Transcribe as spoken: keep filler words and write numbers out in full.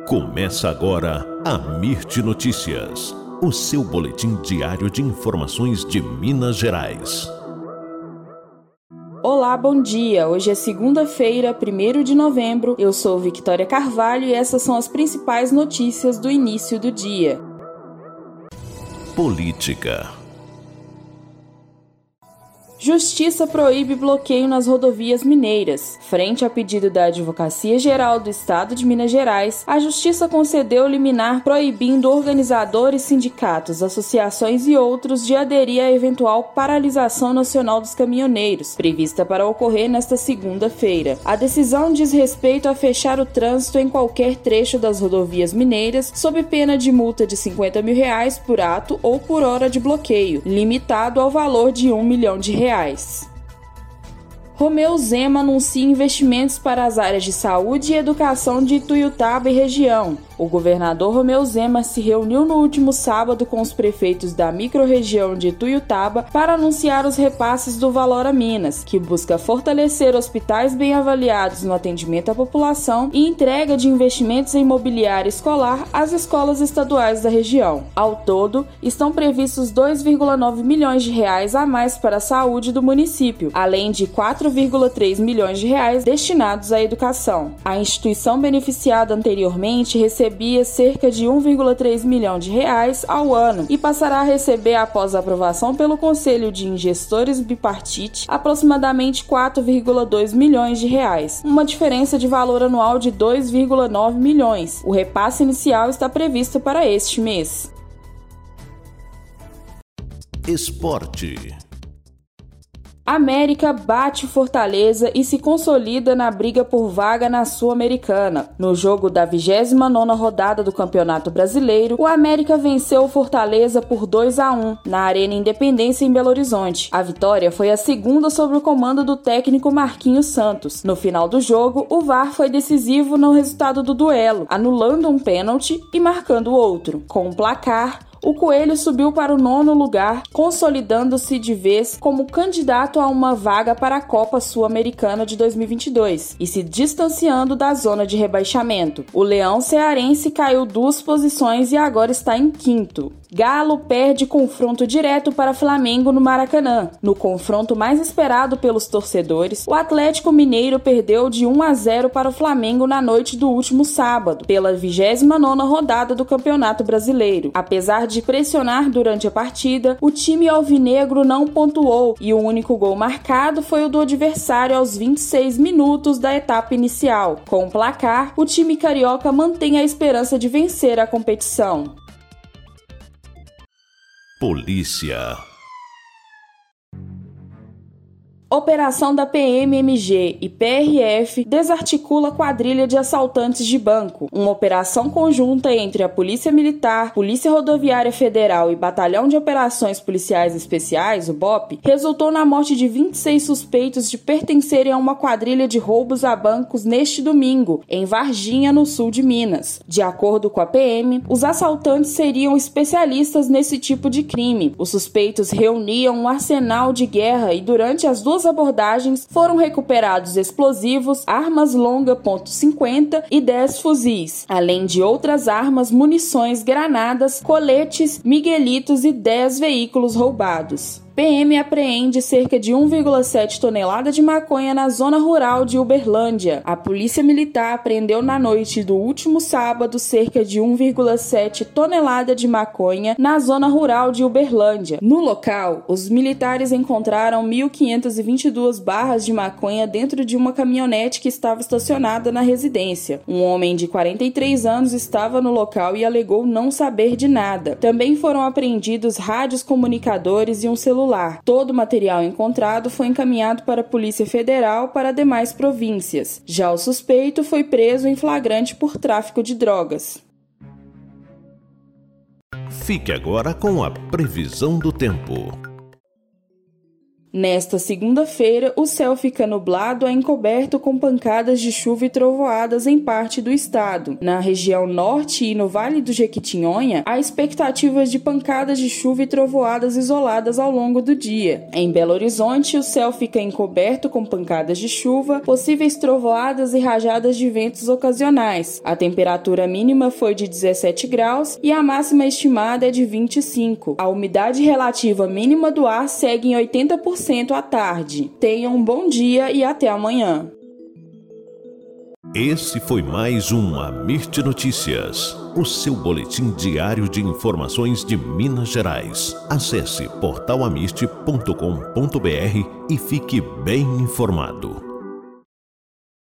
Começa agora a Mirte Notícias, o seu boletim diário de informações de Minas Gerais. Olá, bom dia! Hoje é segunda-feira, primeiro de novembro. Eu sou Victoria Carvalho e essas são as principais notícias do início do dia. Política. Justiça proíbe bloqueio nas rodovias mineiras. Frente a pedido da Advocacia Geral do Estado de Minas Gerais, a Justiça concedeu liminar proibindo organizadores, sindicatos, associações e outros de aderir à eventual paralisação nacional dos caminhoneiros, prevista para ocorrer nesta segunda-feira. A decisão diz respeito a fechar o trânsito em qualquer trecho das rodovias mineiras, sob pena de multa de cinquenta mil reais por ato ou por hora de bloqueio, limitado ao valor de um milhão de reais. Romeu Zema anuncia investimentos para as áreas de saúde e educação de Ituiutaba e região. O governador Romeu Zema se reuniu no último sábado com os prefeitos da microrregião de Ituiutaba para anunciar os repasses do Valora Minas, que busca fortalecer hospitais bem avaliados no atendimento à população e entrega de investimentos em mobiliário escolar às escolas estaduais da região. Ao todo, estão previstos dois vírgula nove milhões de reais a mais para a saúde do município, além de quatro vírgula três milhões de reais destinados à educação. A instituição beneficiada anteriormente recebeu recebia cerca de um vírgula três milhão de reais ao ano e passará a receber, após a aprovação pelo Conselho de Ingestores Bipartite, aproximadamente quatro vírgula dois milhões de reais, uma diferença de valor anual de dois vírgula nove milhões. O repasse inicial está previsto para este mês. Esporte. América bate Fortaleza e se consolida na briga por vaga na Sul-Americana. No jogo da vigésima nona rodada do Campeonato Brasileiro, o América venceu o Fortaleza por dois a um na Arena Independência em Belo Horizonte. A vitória foi a segunda sob o comando do técnico Marquinhos Santos. No final do jogo, o V A R foi decisivo no resultado do duelo, anulando um pênalti e marcando outro. Com o placar, o Coelho subiu para o nono lugar, consolidando-se de vez como candidato a uma vaga para a Copa Sul-Americana de dois mil e vinte e dois e se distanciando da zona de rebaixamento. O Leão Cearense caiu duas posições e agora está em quinto. Galo perde confronto direto para Flamengo no Maracanã. No confronto mais esperado pelos torcedores, o Atlético Mineiro perdeu de um a zero para o Flamengo na noite do último sábado, pela vigésima nona rodada do Campeonato Brasileiro. Apesar de pressionar durante a partida, o time alvinegro não pontuou e o único gol marcado foi o do adversário aos vinte e seis minutos da etapa inicial. Com o placar, o time carioca mantém a esperança de vencer a competição. Polícia. Operação da P M M G e P R F desarticula quadrilha de assaltantes de banco. Uma operação conjunta entre a Polícia Militar, Polícia Rodoviária Federal e Batalhão de Operações Policiais Especiais, o B O P, resultou na morte de vinte e seis suspeitos de pertencerem a uma quadrilha de roubos a bancos neste domingo, em Varginha, no sul de Minas. De acordo com a P M, os assaltantes seriam especialistas nesse tipo de crime. Os suspeitos reuniam um arsenal de guerra e durante as duas abordagens foram recuperados explosivos, armas longa ponto cinquenta e dez fuzis, além de outras armas, munições, granadas, coletes, miguelitos e dez veículos roubados. P M apreende cerca de um vírgula sete tonelada de maconha na zona rural de Uberlândia. A Polícia Militar apreendeu na noite do último sábado cerca de um vírgula sete tonelada de maconha na zona rural de Uberlândia. No local, os militares encontraram mil quinhentas e vinte e duas barras de maconha dentro de uma caminhonete que estava estacionada na residência. Um homem de quarenta e três anos estava no local e alegou não saber de nada. Também foram apreendidos rádios comunicadores e um celular. Todo o material encontrado foi encaminhado para a Polícia Federal para demais províncias. Já o suspeito foi preso em flagrante por tráfico de drogas. Fique agora com a previsão do tempo. Nesta segunda-feira, o céu fica nublado a encoberto com pancadas de chuva e trovoadas em parte do estado. Na região norte e no Vale do Jequitinhonha, há expectativas de pancadas de chuva e trovoadas isoladas ao longo do dia. Em Belo Horizonte, o céu fica encoberto com pancadas de chuva, possíveis trovoadas e rajadas de ventos ocasionais. A temperatura mínima foi de dezessete graus e a máxima estimada é de vinte e cinco. A umidade relativa mínima do ar segue em oitenta por cento à tarde. Tenham um bom dia e até amanhã. Esse foi mais um Amirte Notícias, o seu boletim diário de informações de Minas Gerais. Acesse portal amirte ponto com ponto br e fique bem informado.